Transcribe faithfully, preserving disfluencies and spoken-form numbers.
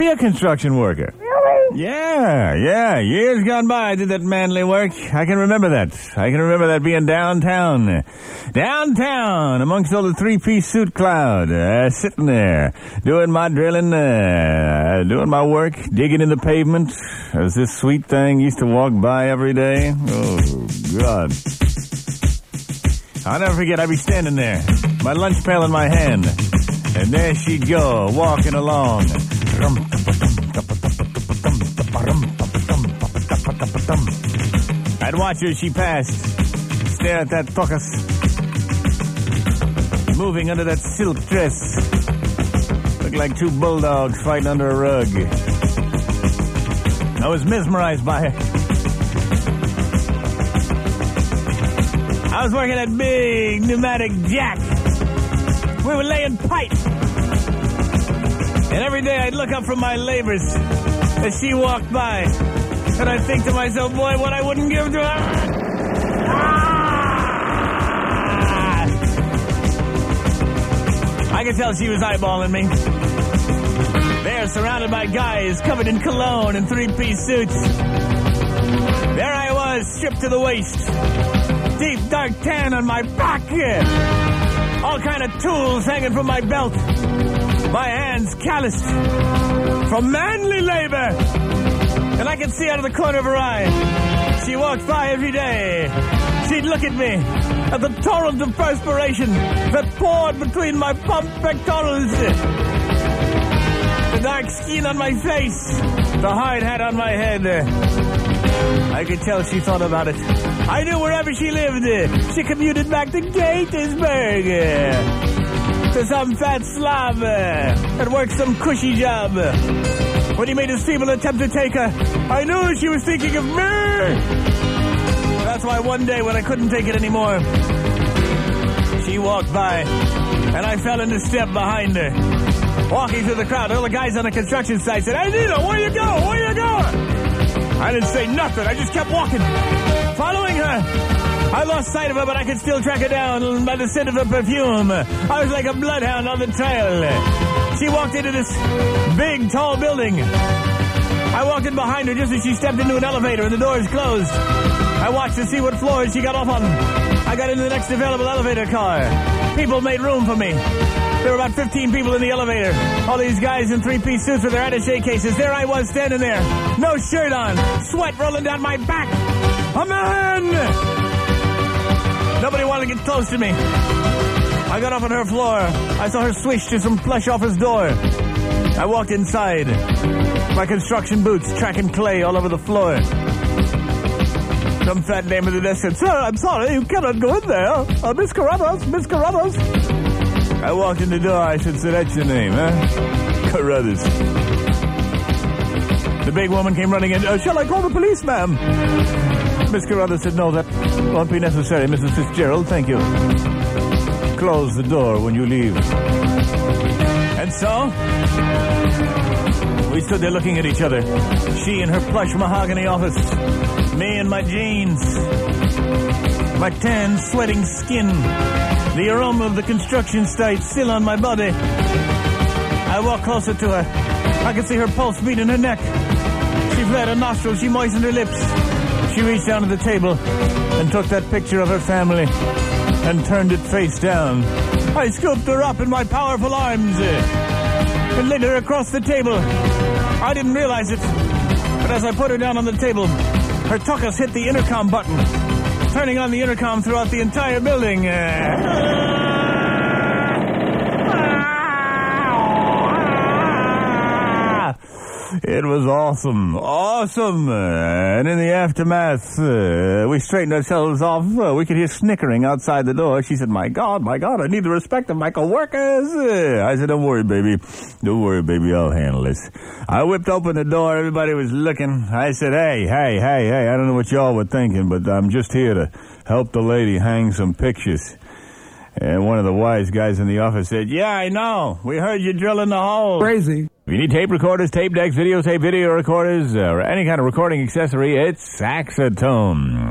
be a construction worker. Really? Yeah, yeah. Years gone by, I did that manly work. I can remember that. I can remember that being downtown. Downtown, amongst all the three-piece suit cloud. Uh, sitting there, doing my drilling, uh, doing my work, digging in the pavement. As this sweet thing used to walk by every day. Oh, God. I'll never forget, I'd be standing there, my lunch pail in my hand, and there she'd go, walking along. I'd watch her as she passed, stare at that focus, moving under that silk dress. Looked like two bulldogs fighting under a rug. I was mesmerized by her. I was working at big pneumatic jack. We were laying pipe. And every day I'd look up from my labors as she walked by. And I'd think to myself, boy, what I wouldn't give to her. Ah! I could tell she was eyeballing me. There, surrounded by guys covered in cologne and three-piece suits. There I was, stripped to the waist. Deep, dark tan on my back. All kind of tools hanging from my belt. My hands calloused from manly labor. And I could see out of the corner of her eye. She walked by every day. She'd look at me, at the torrent of perspiration that poured between my plump pectorals. The dark skin on my face, the hard hat on my head. I could tell she thought about it. I knew wherever she lived, she commuted back to Gettysburg. To some fat slob that worked some cushy job. When he made his feeble attempt to take her, I knew she was thinking of me. That's why one day when I couldn't take it anymore, she walked by, and I fell into step behind her. Walking through the crowd, all the guys on the construction site said, "Hey, Nino, where you go? Where you going?" I didn't say nothing. I just kept walking, following her. I lost sight of her, but I could still track her down by the scent of her perfume. I was like a bloodhound on the trail. She walked into this big, tall building. I walked in behind her just as she stepped into an elevator and the doors closed. I watched to see what floors she got off on. I got into the next available elevator car. People made room for me. There were about fifteen people in the elevator. All these guys in three-piece suits with their attaché cases. There I was standing there. No shirt on. Sweat rolling down my back. A man! Nobody wanted to get close to me. I got off on her floor. I saw her swish to some plush office door. I walked inside. My construction boots tracking clay all over the floor. Some fat dame at the desk said, "Sir, I'm sorry, you cannot go in there. Uh, Miss Carruthers, Miss Carruthers." I walked in the door. I said, "So that's your name, huh? Carruthers." The big woman came running in. Uh, "Shall I call the police, ma'am?" Miss Carruthers said, "No, that won't be necessary, Missus Fitzgerald. Thank you. Close the door when you leave." And so, we stood there looking at each other. She in her plush mahogany office. Me in my jeans. My tan, sweating skin. The aroma of the construction site still on my body. I walked closer to her. I could see her pulse beat in her neck. She flared her nostrils. She moistened her lips. She reached down to the table and took that picture of her family and turned it face down. I scooped her up in my powerful arms and laid her across the table. I didn't realize it, but as I put her down on the table, her tuchus hit the intercom button, turning on the intercom throughout the entire building. It was awesome, awesome. Uh, and in the aftermath, uh, we straightened ourselves off. Uh, we could hear snickering outside the door. She said, "My God, my God, I need the respect of my co-workers." Uh, I said, "Don't worry, baby. Don't worry, baby. I'll handle this." I whipped open the door. Everybody was looking. I said, "Hey, hey, hey, hey, I don't know what y'all were thinking, but I'm just here to help the lady hang some pictures." And one of the wise guys in the office said, "Yeah, I know. We heard you drilling the hole." Crazy. If you need tape recorders, tape decks, videotape, video recorders, or any kind of recording accessory, it's Saxotone.